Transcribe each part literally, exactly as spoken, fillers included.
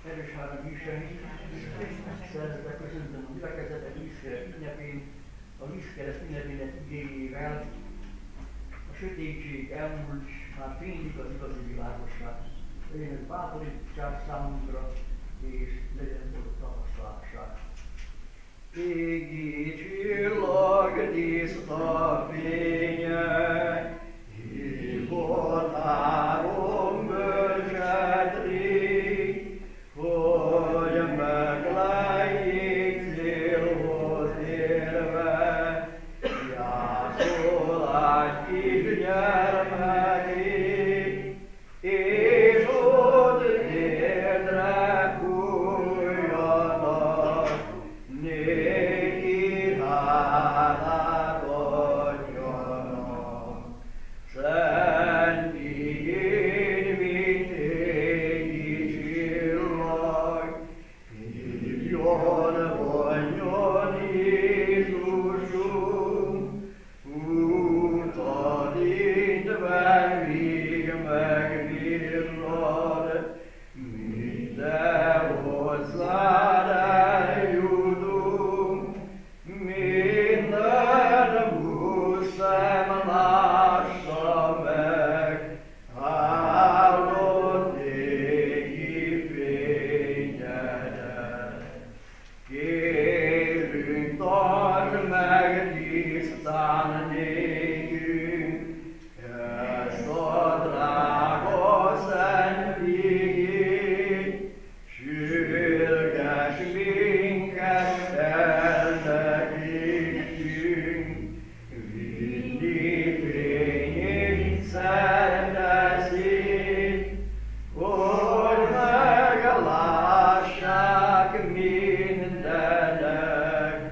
Erős Háram Isten, szeretettel köszöntöm a gyülekezetet vízkereszt ünnepén, a vízkereszt ünnepének igényével. A sötétség elmúlt, már fénylik az igazi világosság. Legyen ez bátorítás számunkra, és legyen boldog tapasztalássá. Égi csillag tiszta fénye, hívott áron bölcsedri, hogy meglejjék célhoz érve, jászolás itt gyermekét, és ott térdre fújjanak, néki hálát adjanak. Szent igény, mint égi csillag, hívjon, vonjon Jézusunk, utat indve, míg megvirrad, minden hozzád eljutunk, minden buszem lássa meg, áldott égi fényedet. Kérünk, tartsd meg tisztán nékünk ezt a drága szent igét, sürgess minket eltekítsünk, vinni fényét, szent eszét, hogy meglássák mindenek,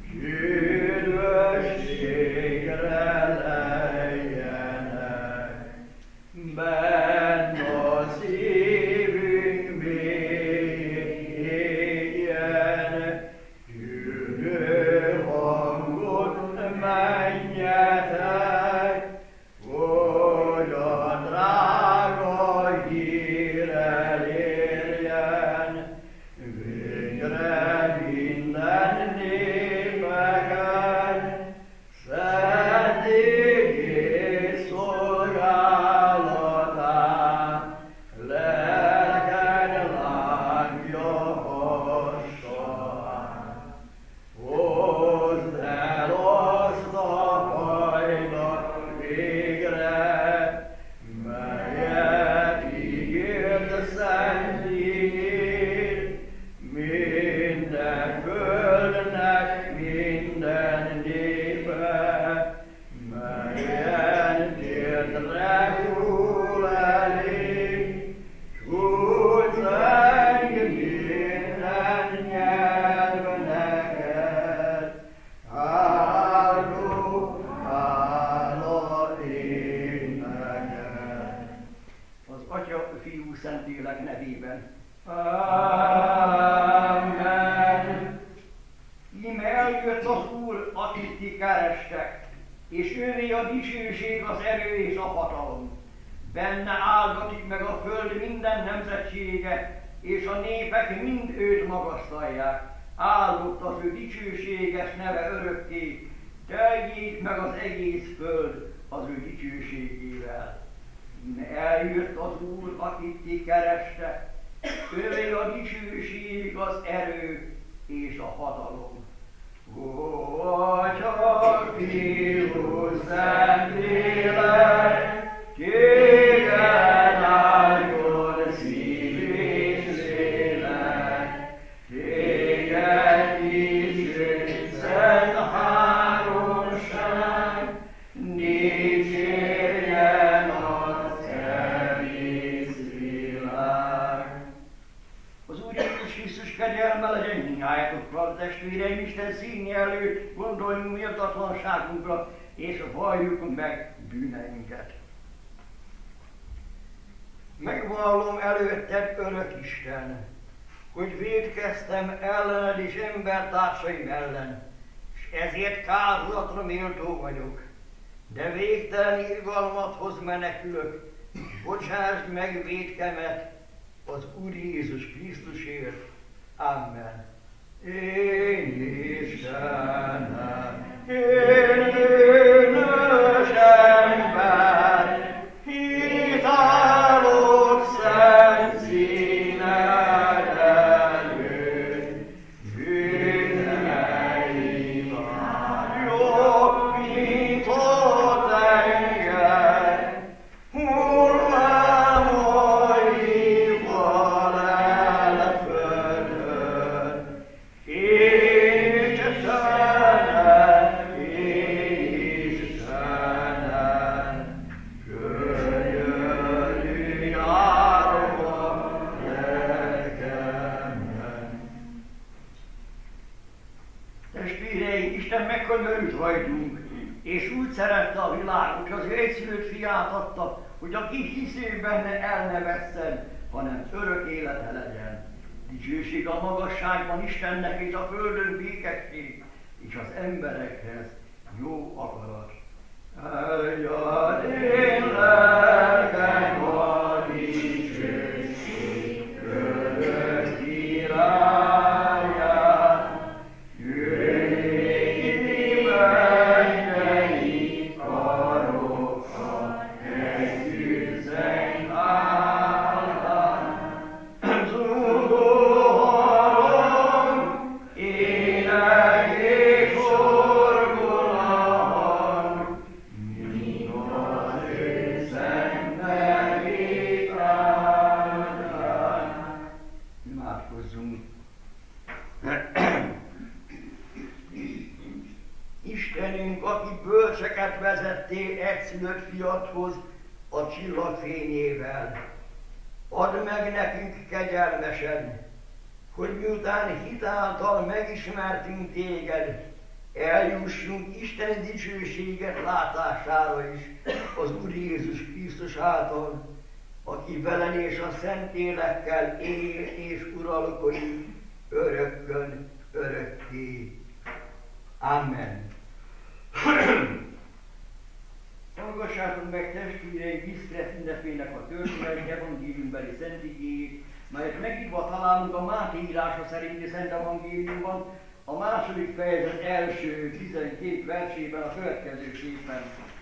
üdvösségre lejjenek. Benn a szívünk mélyén égjen, hűlő hangot menjetek, hogy a drága hír elérjen, végre minden népeken, szent igét szolgálatán, lelked lángja hassán. Hozd el azt a fajdat végre, melyet ígért szent igéd, minden földnek, minden népe, melyen térdre hull elég, s úgy zeng minden nyelv neked, áldó, hála éneked. Az Atya, Fiú, Szentlélek nevében. Amen. Íme eljött az Úr, akit ti kerestek, és ővé a dicsőség, az erő és a hatalom. Benne áldatik meg a föld minden nemzetsége, és a népek mind őt magasztalják. Áldott az ő dicsőséges neve örökké, teljék meg az egész föld az ő dicsőségével. Íme eljött az Úr, akit ti kerestek, ővé a dicsőség, az erő és a hatalom. Ó, Atya, Fiú, Szentlélek, téged áldjon szív és lélek, téged dicsőít szent háromság, dicsérjen az egész világ. Az Úr Jézus Krisztus kegyelme legyen mindnyájatokkal, testvéreim, Isten színje előtt gondoljunk méltatlanságunkra, és valljuk meg bűneinket. Megvallom előtted, örök Isten, hogy vétkeztem ellened és embertársaim ellen, és ezért kárhozatra méltó vagyok. De végtelen irgalmathoz menekülök, bocsásd meg vétkemet, az Úr Jézus Krisztusért. Amen. Én Istenem, én bűnös ember, hitálok szent színed előtt, bűneim áldjuk, mint a tenger, hullámaival elföldön. Én Istenem, én Istenem, könyörülj árva lelkemben. Testvéreim, Isten megkönyörült rajtunk, és úgy szerette a világot, hogy az ő egyszülött fiát adta, hogy aki hiszi benne el ne vesszen, hanem örök élete legyen. Dicsőség a magasságban Istennek, és a földön békesség, és az emberekhez jó akarat. Áldjad én lelkem a dicsőség, örök királyát, jöjj mennyei karokkal, esküszeng állán, zúgóharom, ének és orgolan, mint az ő szent nevét áldán. Imádkozzunk. Istenünk, aki bölcseket vezettél egyszülött fiadhoz a csillagfényével, add meg nekünk kegyelmesen, hogy miután hit által megismertünk téged, eljussunk Isten dicsőséget látására is az Úr Jézus Krisztus által, aki veled és a Szentlélekkel él és uralkodik örökkön örökké. Amen. Hallgassátok meg, testvéreim, Viszkreszt ünnepének a történet evangéliumbeli szent igéjét, melyet megírva találunk a Máté írása szerinti Szent Evangéliumban, a második fejezet első tizenkét versében a következőképpen.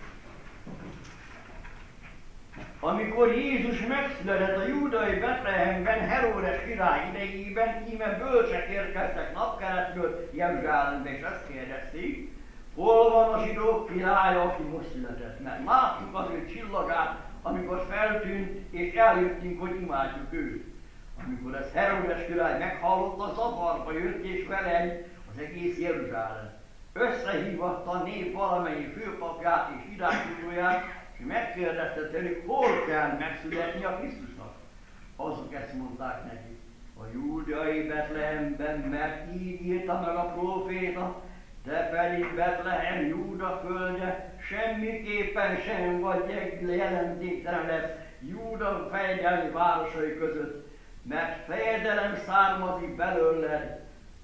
Amikor Jézus megszületett a júdai Betlehemben, Heródes király idejében, íme bölcsek érkeztek napkeletről Jeruzsálembe, és ezt kérdezték, hol van a zsidók királya, aki most született? Mert láttuk az ő csillagát, amikor feltűnt, és eljöttünk, hogy imádjuk őt. Amikor ez Heródes király meghallotta, zavarba jött, és vele az egész Jeruzsálem. Összehívatta a nép valamennyi főpapját és irányítóját, és megkérdezte tőlük, hol kell megszületni a Krisztusnak. Azok ezt mondták neki, a júdai Betlehemben, mert így írta meg a próféta, te pedig Betlehem, Júda földje, semmiképpen sem vagy jelentéktelen lesz Júda fejedelmi városai között, mert fejedelem származik belőled,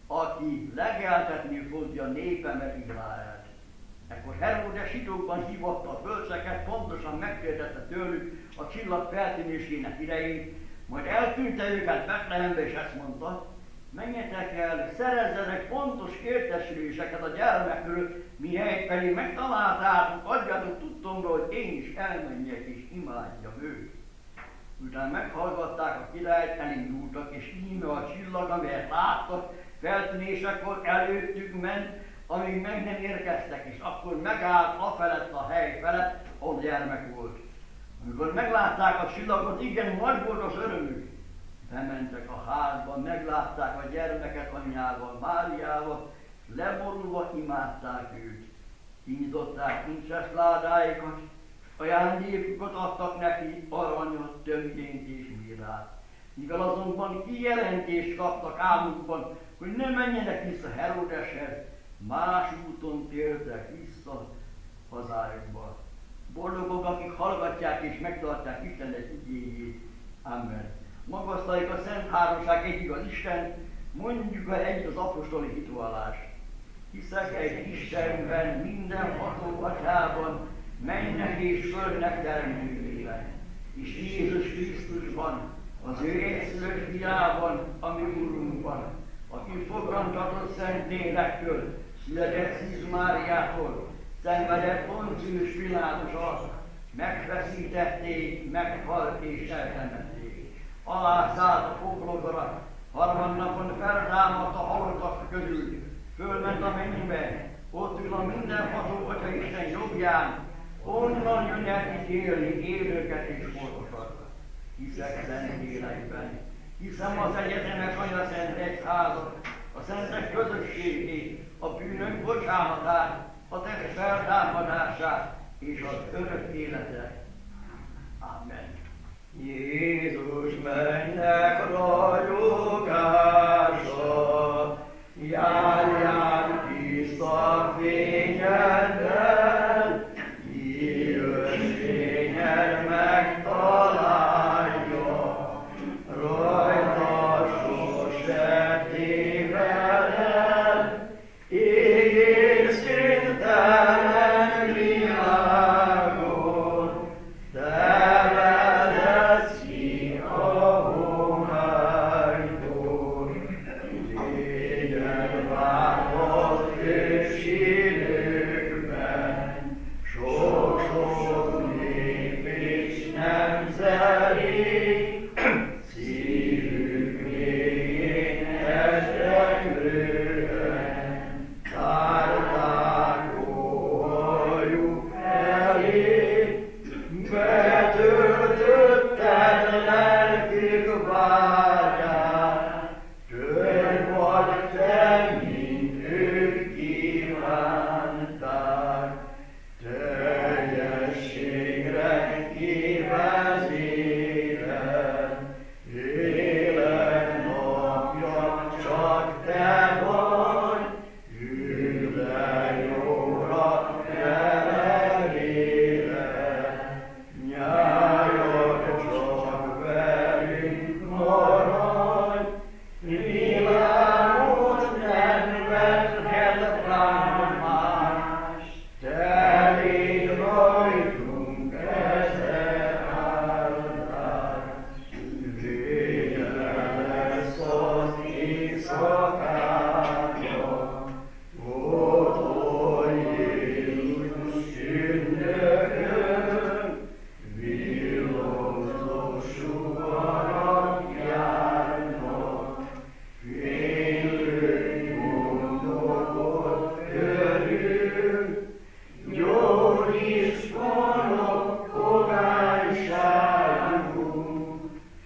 aki legeltetni fogja népemet, Izraelt. Ekkor Heródes zsidókban hívatta a bölcseket, pontosan megkérdezte tőlük a csillag feltűnésének idején, majd elküldte őket Betlehembe, és ezt mondta, menjetek el, szerezzenek pontos értesüléseket a gyermekről, mihelyt pedig megtaláltátok, adjátok tudtomra, hogy én is elmenjek és imádjam őt. Utána meghallgatták a királyt, elindultak, és íme a csillag, amelyet láttak, feltűnésekor előttük ment, amíg meg nem érkeztek, és akkor megállt a felett a hely felett, ahol gyermek volt. Amikor meglátták a csillagot, igen, nagy volt az örömük. Bementek a házba, meglátták a gyermeket anyjával, Máriával, leborulva imádták őt. Kinyitották incses ládáikat, ajándékokat adtak neki, aranyat, tömkényt és mirrát. Mivel azonban kijelentést kaptak álmukban, hogy ne menjenek vissza Heródeshez, más úton tértek vissza hazájukba. Boldogok, akik hallgatják és megtartják Isten igéjét. Amen. Magasztaljuk a Szent Háromság egyik az Isten, mondjuk el együtt az apostoli hitvallást. Hiszek egy Istenben, mindenható Atyában, mennek és földnek teremtőjében, és Jézus Krisztusban, az ő egyszülött fiában, ami Úrunkban, aki fogantatott Szent Lélektől, született Szűz Máriától, szenvedett Poncius Pilátus alatt, megfeszítették, meghalt és eltemették. Alászállt a poklokra, harmadnapon feltámadt a halottak közül, fölment a mennybe, ott ül a mindenható Atya Isten jobbján, onnan jön el ítélni élőket és holtokat. Hiszek Szent Lélekben, hiszem az egyetemes Anya Szent Egyházat, a szentek közösségét, a bűnök bocsánatát, a test feltámadását és az örök életet. Amen. Jézus mennek rajogása, járján tiszta fényeddel, Írősényed megtalálja, rajta sose téved, így szintelen világon, te vezetsz ki a homálykor, légyen várhat ősi időkben, sok-sok nép és nemzedék, szívük végén esteklően, tárták óhajuk elé, betöltötted lelkük vágyát, tőled vagy te, mint ők kívánták, teljességre kivezéled, élet napja csak te vagy, ülj le jóra feleléled, nyájad csak velünk maradj, világot nem vethet rám más, te légy rajtunk ezer áldás. Vége lesz az éjszakába, otthon Jézus ünnökön, villogzó sugarak járnak, fénylő gondokot körül, gyógyítskolok fogányságunk,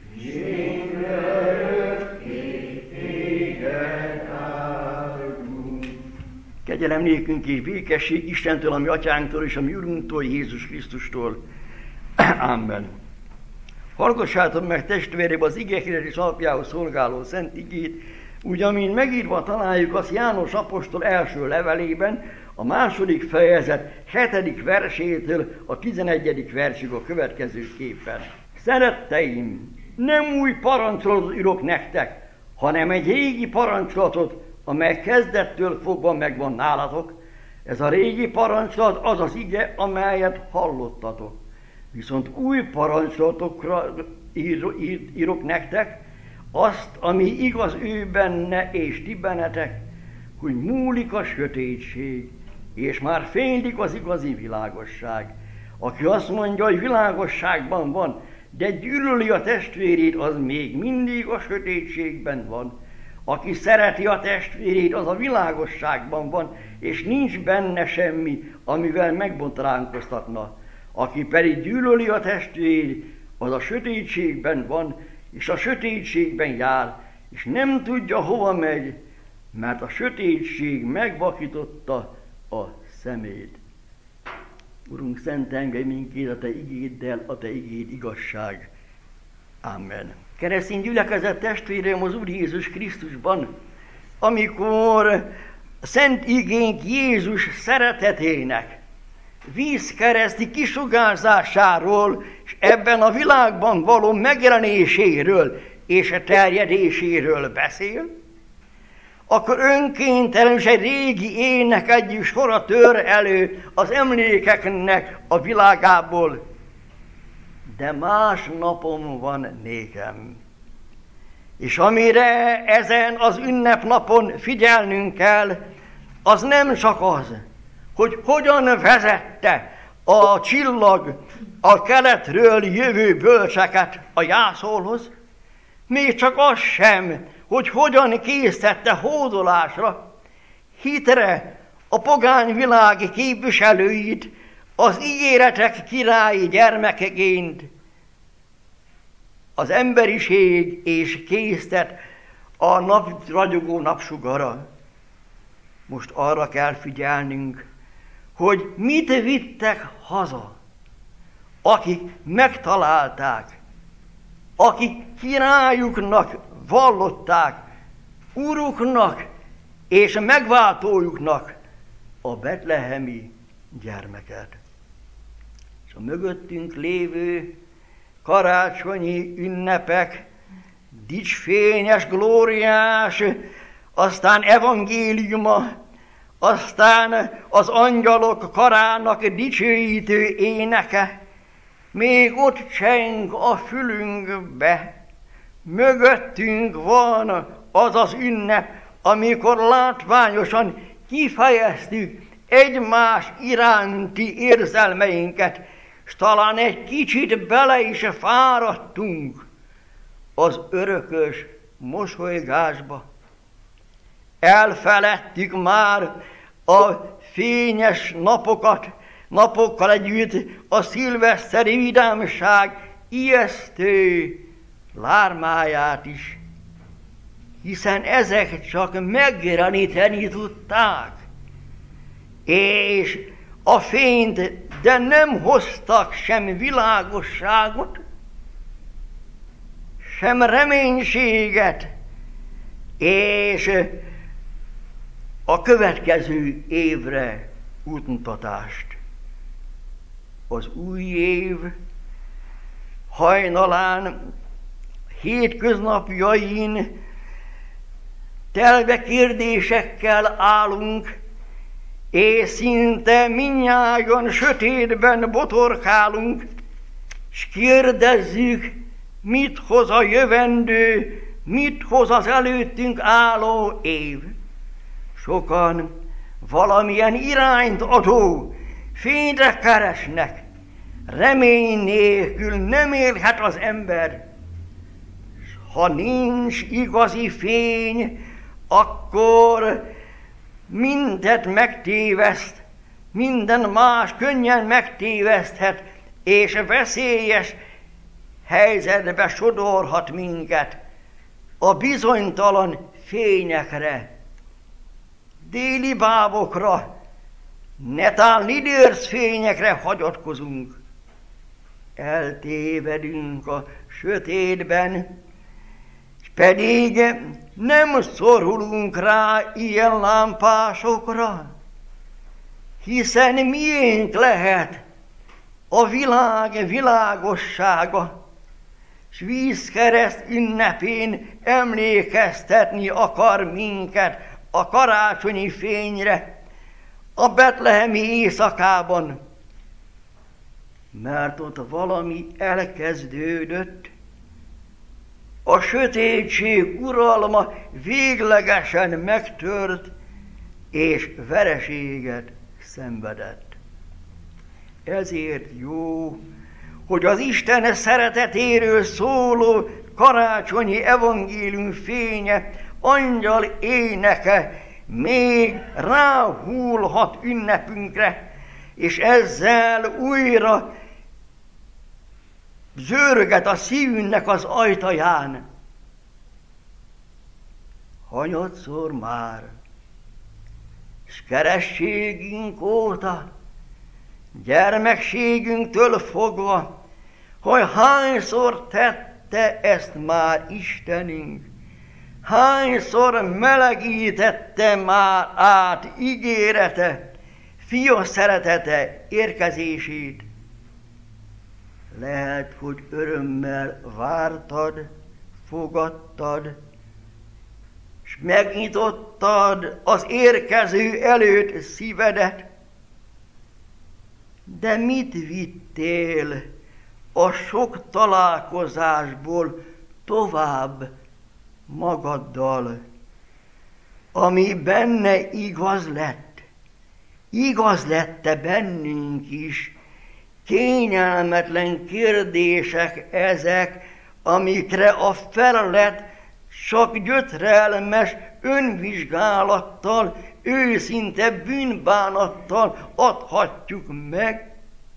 mindörökké téged áldunk. Kegyelem nékünk és békesség Istentől, a mi atyánktól és a mi Urunktól, Jézus Krisztustól. Amen. Hallgassátok meg, testvérem, az igehirdetés alapjául szolgáló szent igét, úgy, amint megírva találjuk azt János apostol első levelében, a második fejezet hetedik versétől a tizenegyedik versig a következőképpen. Szeretteim, nem új parancsolatot írok nektek, hanem egy régi parancsolatot, amely kezdettől fogva megvan nálatok. Ez a régi parancsolat az az ige, amelyet hallottatok. Viszont új parancsolatokra ír, ír, írok nektek, azt, ami igaz ő benne és ti bennetek, hogy múlik a sötétség, és már fénylik az igazi világosság. Aki azt mondja, hogy világosságban van, de gyűlöli a testvérét, az még mindig a sötétségben van. Aki szereti a testvérét, az a világosságban van, és nincs benne semmi, amivel megbotránkoztatna. Aki pedig gyűlöli a testvérét, az a sötétségben van, és a sötétségben jár, és nem tudja, hova megy, mert a sötétség megvakította a szemét. Urunk, szentelj minket a te igéddel, a te igéd igazság. Amen. Keresztény gyülekezet testvérem az Úr Jézus Krisztusban, amikor szent igénk Jézus szeretetének vízkereszti kisugárzásáról, és ebben a világban való megjelenéséről és a terjedéséről beszél, akkor önkéntelen is egy régi ének egyik sora tör elő az emlékeknek a világából. De más napom van nékem. És amire ezen az ünnepnapon figyelnünk kell, az nem csak az, hogy hogyan vezette a csillag a keletről jövő bölcseket a jászolhoz, még csak az sem, hogy hogyan készítette hódolásra, hitre a pogány világ képviselőit az ígéretek királyi gyermekeként, az emberiség és késztet a nap, ragyogó napsugara. Most arra kell figyelnünk, hogy mit vittek haza, akik megtalálták, akik királyuknak vallották, uruknak és megváltójuknak a betlehemi gyermeket. És a mögöttünk lévő karácsonyi ünnepek, dicsfényes, glóriás, aztán evangéliuma, aztán az angyalok karának dicsőítő éneke, még ott cseng a fülünkbe. Mögöttünk van az az ünnep, amikor látványosan kifejeztük egymás iránti érzelmeinket, s talán egy kicsit bele is fáradtunk az örökös mosolygásba. Elfeledtük már a fényes napokat, napokkal együtt a szilveszteri vidámság ijesztő lármáját is, hiszen ezek csak megjeleníteni tudták, és a fényt, de nem hoztak sem világosságot, sem reménységet, és a következő évre útmutatást. Az új év hajnalán, hétköznapjain telve kérdésekkel állunk, és szinte mindnyájan sötétben botorkálunk, s kérdezzük, mit hoz a jövendő, mit hoz az előttünk álló év. Sokan valamilyen irányt adó fényre keresnek, remény nélkül nem élhet az ember. Ha nincs igazi fény, akkor mindet megtéveszt, minden más könnyen megtéveszthet, és veszélyes helyzetbe sodorhat minket a bizonytalan fényekre, déli bábokra, netán lidérc fényekre hagyatkozunk. Eltévedünk a sötétben, s pedig nem szorulunk rá ilyen lámpásokra, hiszen miénk lehet a világ világossága, s vízkereszt ünnepén emlékeztetni akar minket a karácsonyi fényre, a betlehemi éjszakában, mert ott valami elkezdődött, a sötétség uralma véglegesen megtört, és vereséget szenvedett. Ezért jó, hogy az Isten szeretetéről szóló karácsonyi evangélium fénye, angyal éneke még ráhúlhat ünnepünkre, és ezzel újra zörget a szívünknek az ajtaján. Hanyatszor már, s kerességünk óta, gyermekségünktől fogva, hogy hányszor tette ezt már Istenünk, hányszor melegítette már át ígérete, fia szeretete érkezését. Lehet, hogy örömmel vártad, fogadtad, s megnyitottad az érkező előtt szívedet, de mit vittél a sok találkozásból tovább magaddal, ami benne igaz lett. Igaz lett-e bennünk is? Kényelmetlen kérdések ezek, amikre a felelet csak gyötrelmes önvizsgálattal, őszinte bűnbánattal adhatjuk meg.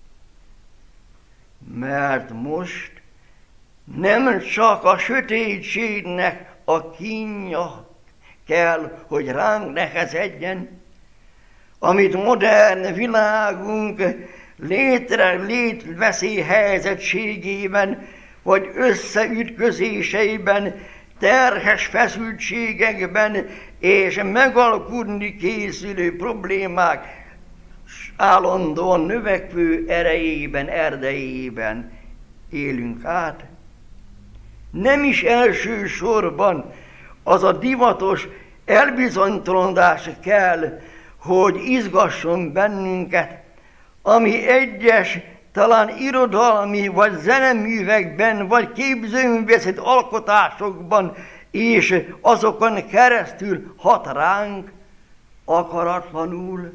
Mert most nem csak a sötétségnek a kínja kell, hogy ránk nehezedjen, amit modern világunk létre létveszély helyzetségében, vagy összeütközéseiben, terhes feszültségekben és megalkudni készülő problémák állandóan növekvő erejében, erdejében élünk át. Nem is elsősorban az a divatos elbizonytalanodás kell, hogy izgasson bennünket, ami egyes, talán irodalmi vagy zeneművekben, vagy képzőművészeti alkotásokban és azokon keresztül hat ránk akaratlanul.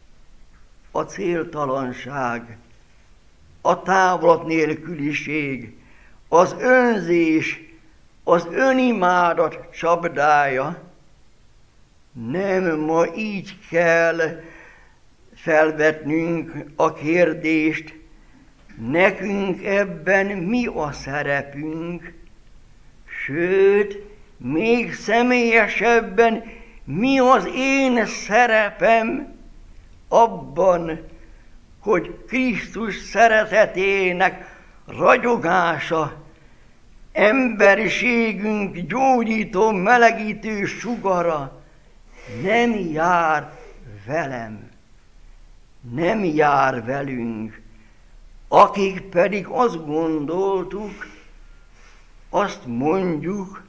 A céltalanság, a távlat nélküliség, az önzés, az önimádat csapdája. Nem ma így kell felvetnünk a kérdést, nekünk ebben mi a szerepünk, sőt, még személyesebben mi az én szerepem abban, hogy Krisztus szeretetének ragyogása, emberiségünk gyógyító, melegítő sugara nem jár velem, nem jár velünk, akik pedig azt gondoltuk, azt mondjuk,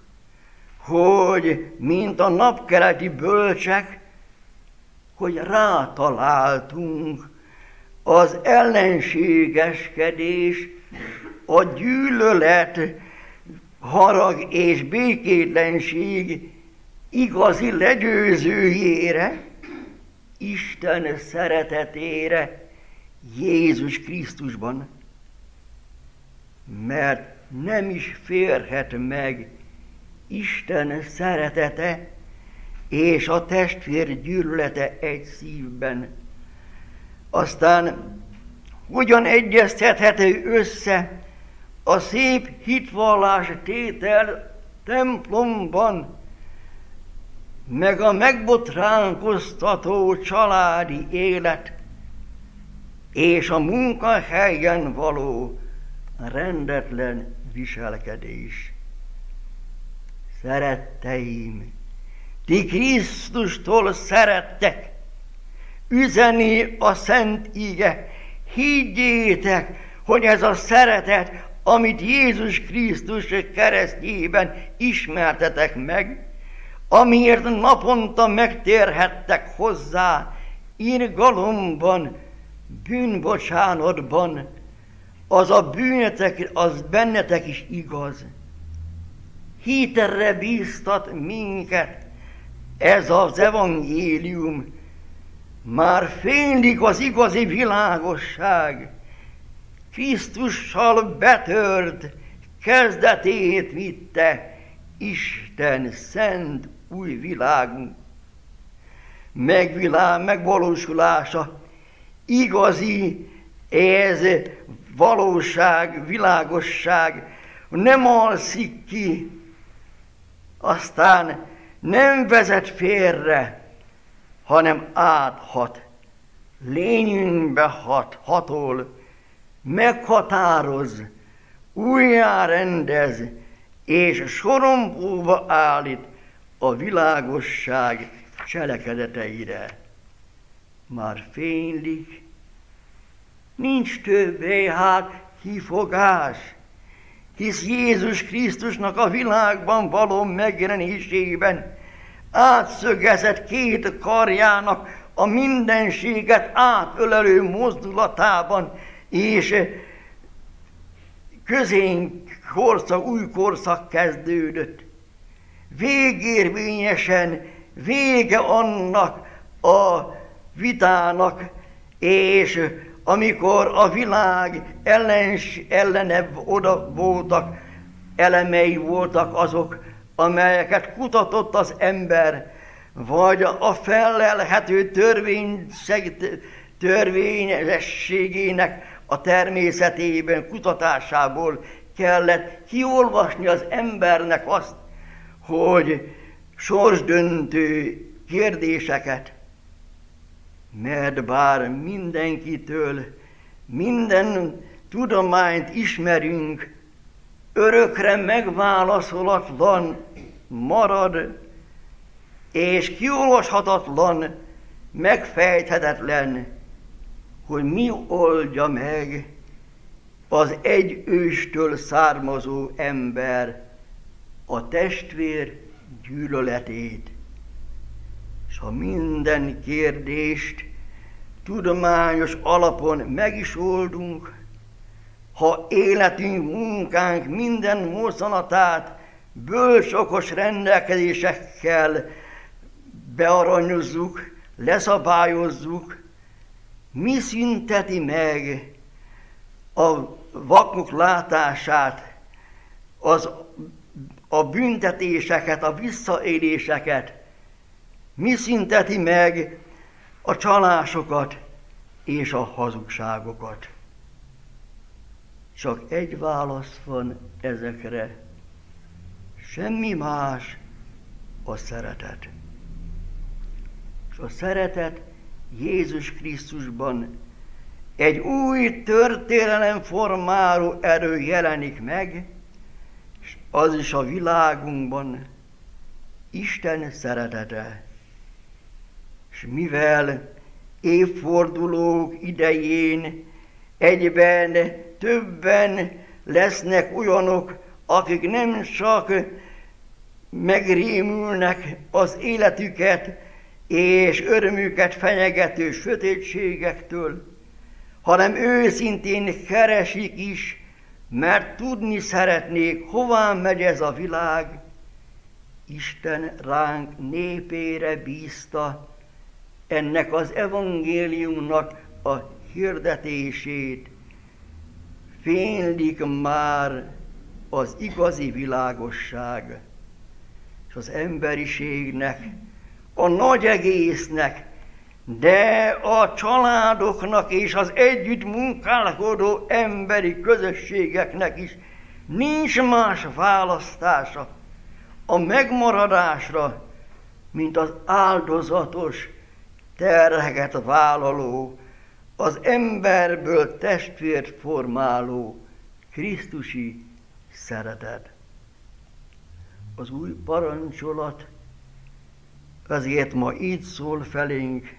hogy mint a napkeleti bölcsek, hogy rátaláltunk az ellenségeskedés, a gyűlölet, harag és békétlenség igazi legyőzőjére, Isten szeretetére Jézus Krisztusban. Mert nem is férhet meg Isten szeretete és a testvér gyűlölete egy szívben. Aztán hogyan egyeztethető össze a szép hitvallás tétel templomban, meg a megbotránkoztató családi élet, és a munkahelyen való rendetlen viselkedés? Szeretteim, ti Krisztustól szerettek, üzeni a szent ige, higgyétek, hogy ez a szeretet, amit Jézus Krisztus keresztjében ismertetek meg, amiért naponta megtérhettek hozzá irgalomban, bűnbocsánatban, az a bűnetek, az bennetek is igaz. Hitre bíztat minket ez az evangélium, már fénylik az igazi világosság, Krisztussal betört kezdetét vitte Isten szent új világunk. Megvilá, megvalósulása, igazi ez valóság, világosság nem alszik ki, aztán nem vezet félre, hanem áthat, lényünkbe hat, hatol, meghatároz, újjárendez, és sorompóba állít a világosság cselekedeteire. Már fénylik, nincs többé hát kifogás, hisz Jézus Krisztusnak a világban való megjelenésében átszögezett két karjának a mindenséget átölelő mozdulatában, és közénk korszak, új korszak kezdődött. végérvényesen vége annak a vitának, és amikor a világ ellens, ellenebb oda voltak, elemei voltak azok, amelyeket kutatott az ember, vagy a fellelhető törvény, törvényességének a természetében, kutatásából kellett kiolvasni az embernek azt, hogy sorsdöntő kérdéseket, mert bár mindenkitől minden tudományt ismerünk, örökre megválaszolatlan marad, és kiolvashatatlan, megfejthetetlen, hogy mi oldja meg az egy őstől származó ember a testvér gyűlöletét. És ha minden kérdést tudományos alapon meg is oldunk, ha életünk, munkánk minden mozzanatát bölcs okos rendelkezésekkel bearanyozzuk, leszabályozzuk, mi szünteti meg a vakok látását, az, a büntetéseket, a visszaéléseket, mi szünteti meg a csalásokat és a hazugságokat. Csak egy válasz van ezekre, semmi más, a szeretet. És a szeretet Jézus Krisztusban egy új történelem formáló erő jelenik meg, és az is a világunkban Isten szeretete. És mivel évfordulók idején egyben többen lesznek olyanok, akik nem csak megrémülnek az életüket és örömüket fenyegető sötétségektől, hanem őszintén keresik is, mert tudni szeretnék, hová megy ez a világ. Isten ránk népére bízta ennek az evangéliumnak a hirdetését. Fénylik már az igazi világosság, és az emberiségnek, a nagy egésznek, de a családoknak és az együtt munkálkodó emberi közösségeknek is nincs más választása a megmaradásra, mint az áldozatos, terheket vállaló, az emberből testvért formáló krisztusi szeretet. Az új parancsolat azért ma így szól felénk: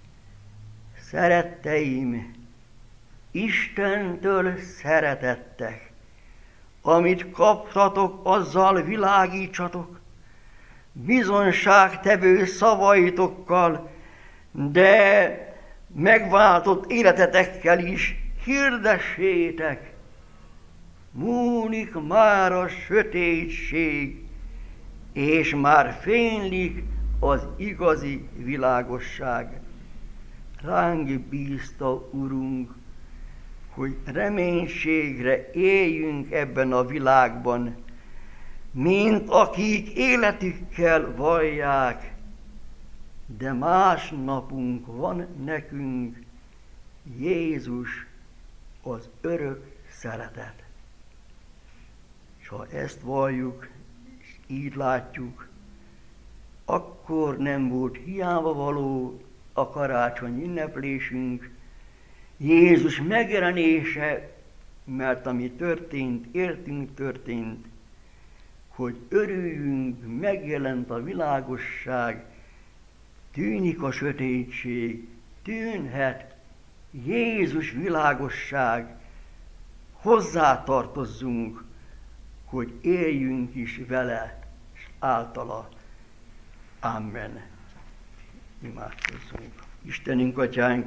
szeretteim, Istentől szeretettek, amit kaptatok, azzal világítsatok, bizonságtevő szavaitokkal, de megváltott életetekkel is hirdessétek. Múlik már a sötétség, és már fénylik az igazi világosság. Ránk bízta Urunk, hogy reménységre éljünk ebben a világban, mint akik életükkel vallják, de más napunk van nekünk, Jézus, az örök szeretet. És ha ezt valljuk, és így látjuk, akkor nem volt hiába való a karácsony ünneplésünk, Jézus megjelenése, mert ami történt, értünk történt, hogy örüljünk, megjelent a világosság, tűnik a sötétség, tűnhet Jézus világosság, hozzátartozzunk, hogy éljünk is vele, és általa. Amen. Imádkozzunk. Istenünk, Atyánk,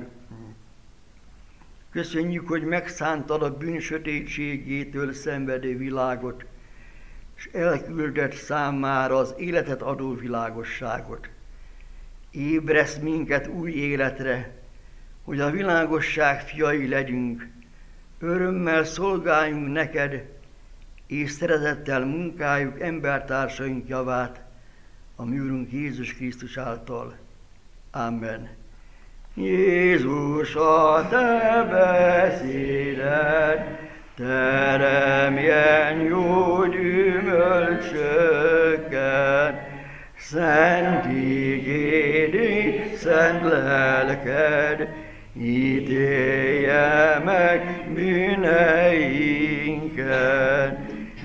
köszönjük, hogy megszántad a bűn sötétségétől szenvedő világot, és elküldött számára az életet adó világosságot. Ébresz minket új életre, hogy a világosság fiai legyünk, örömmel szolgáljunk neked, és szeretettel munkáljuk embertársaink javát, a mi Urunk Jézus Krisztus által. Amen. Jézus, a te beszéded teremjen jó gyümölcsöket, szent igéd, szent lelked, ítélje meg bűneinket,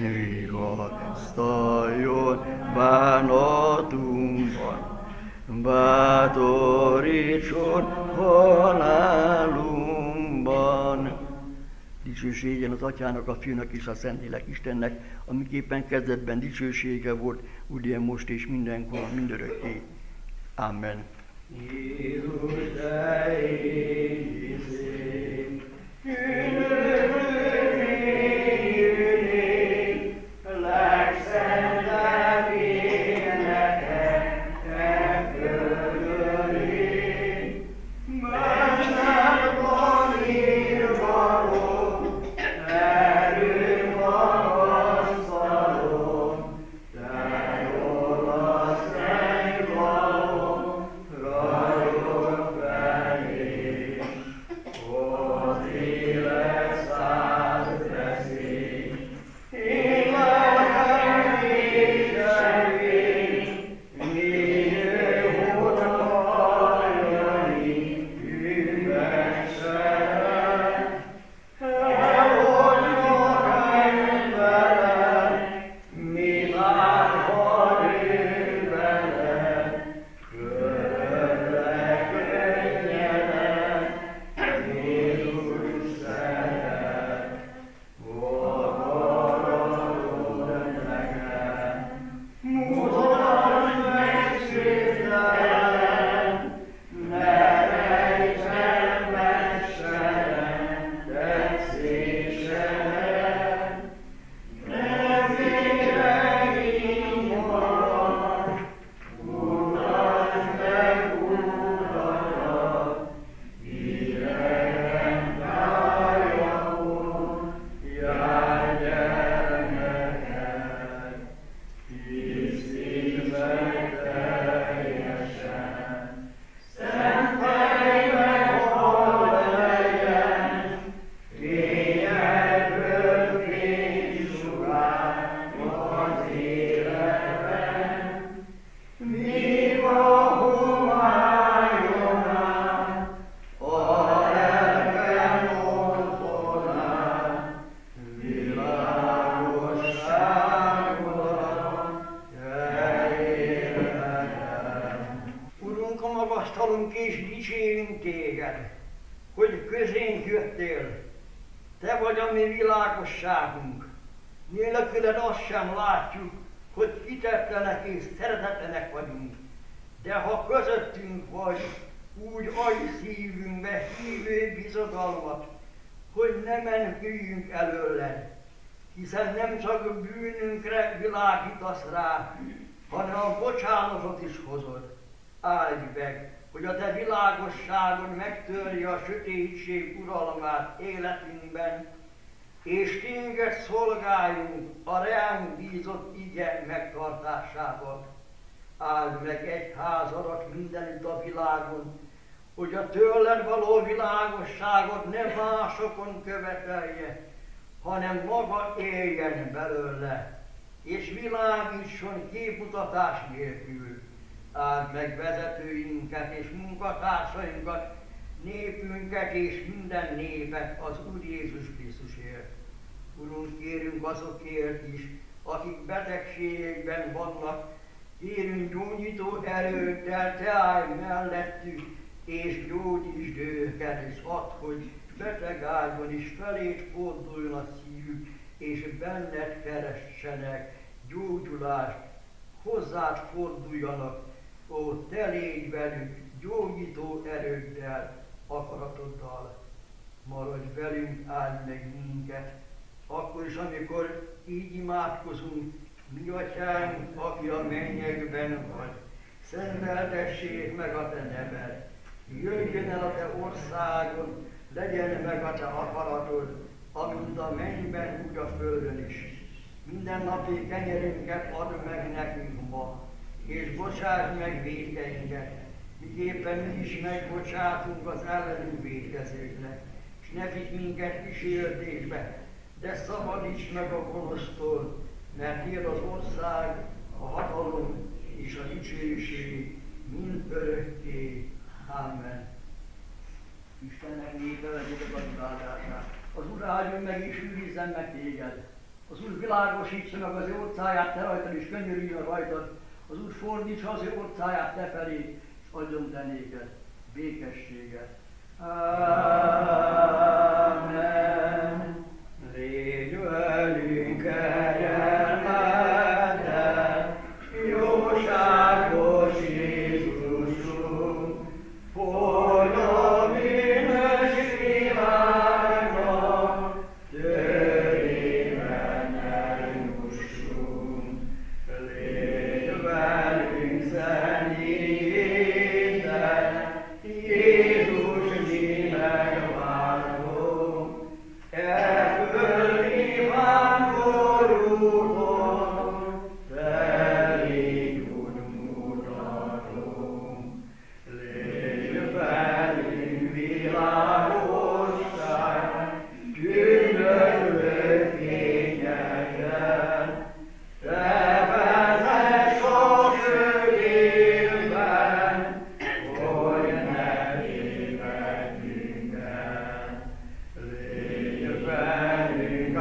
vigasztaljon bánatunkban, bátorítson halálunkban. Dicsőségjen az Atyának, a Fiúnak és a Szentlélek Istennek, amiképpen kezdetben dicsősége volt, úgy ilyen most és mindenkor, mindörökké. Amen. Jézus, te égi szép, ünnököljük, legszentebb énekek, te földön. Benned van írvaló, erő magasztalom, te olasz való, rajok felé, az élet száz beszél. Én lelkem és semmi, minél hónapjai, ünnepselen. Elhagynak emberen, mi látva ő veled, körökre könnyeden, Jézus szeret, fogadod nekem. Mutasd meg szívlelen, ne rejtsen meccsen, tetszésedet. Ne félregjünk magad, mutasd meg utadat, idegen tájakon, járj gyermeked, tisztítsd teljesen. Szentelj meg, hol legyen, fényedből fénysugár az életben. Míg a homályomnál, a lelkem otthonál, világosságodat elérhetem. Urunk, magasztalunk és dicsérünk téged, hogy közénk jöttél. Te vagy a mi világosságunk. Nélküled azt sem látjuk, hogy hitetlenek és szeretetlenek vagyunk. De ha közöttünk vagy, úgy adj szívünkbe hívő bizodalmat, hogy ne meneküljünk előled, hiszen nem csak bűnünkre világítasz rá, hanem a bocsánatot is hozod. Áldj meg, hogy a te világosságod megtörje a sötétség uralmát életünkben, és téged szolgáljunk a ránk bízott ige megtartásával. Áld meg egyházadat mindenütt a világon, hogy a tőled való világosságot nem másokon követelje, hanem maga éljen belőle, és világítson képmutatás nélkül. Áld meg vezetőinket és munkatársainkat, népünket és minden népet az Úr Jézus Krisztusért. Urunk, kérünk azokért is, akik betegségekben vannak, kérünk gyógyító erőddel, te állj mellettük, és gyógyítsd őket, és add, hogy beteg ágyon is felét forduljon a szívük, és benned keressenek gyógyulást, hozzád forduljanak. Ó, te légy velük gyógyító erőddel, akaratoddal. Maradj velünk, áld meg minket, akkor is, amikor így imádkozunk, Mi atyánk, aki a mennyekben vagy, szenteltessék meg a te neved. Jöjjön el a te országod, legyen meg a te akaratod, amint a mennyben, úgy a földön is. Minden napi kenyerünket add meg nekünk ma, és bocsáss meg vétkeinket, miképpen mi is megbocsátunk az ellenünk vétkezőknek, és ne vigy minket kísértésbe, de szabadíts meg a gonosztól, mert tiéd az ország, a hatalom és a dicsőség mind örökké. Amen. Istennek népe legyetek az imádását. Az Úr áldjon meg és őrizzen meg téged. Az Úr világosítsa meg az ő orcáját te rajtad, és könyörüljön rajtad. Az Úr fordítsa az ő orcáját te felé, és adjon te néked békességet. Amen. Légy velünk kegyelmeddel, jóságos Jézusunk, hogy a bűnös világnak törében eljussunk. Légy velünk Szent Jézus, Jézus mi megváltunk, e földi vándorúton, feléd útmutatunk. Légy velünk világosság, gyümölcsök fényesen, te vezess a sötétben, hogy ne tévedjünk el. Légy velünk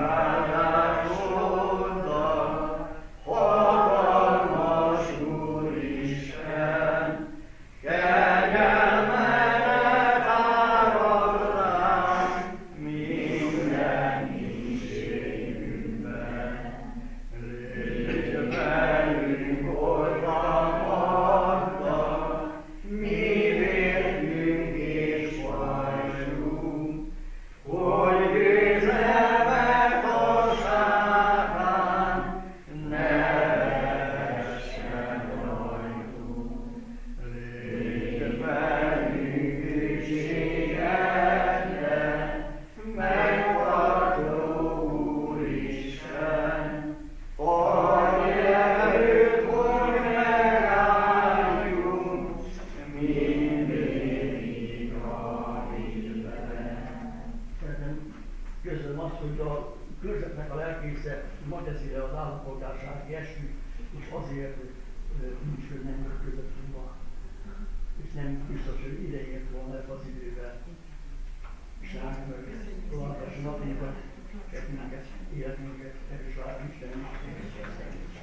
áldásoddal, hatalmas Úristen, kegyelmedet árad ránk minden ínségünkben. Légy velünk oltalmaddal, mi vértünk és pajzsunk, hogy győzelmet a sátán ne vessen rajtunk. Légy velünk hűségeddel, megtartó Úristen, adj erőt, hogy megálljunk mindvégig a hitben. Köszönöm azt, hogy a körzetnek a lelkésze ma teszi le az állampolgársági esküt, és azért nincs, hogy nem közöttünk ma. És nem biztos, hogy ideért volna ebben az időben. És ránk meg továbbas napjékat, minket, életünket, erős rá Isten is.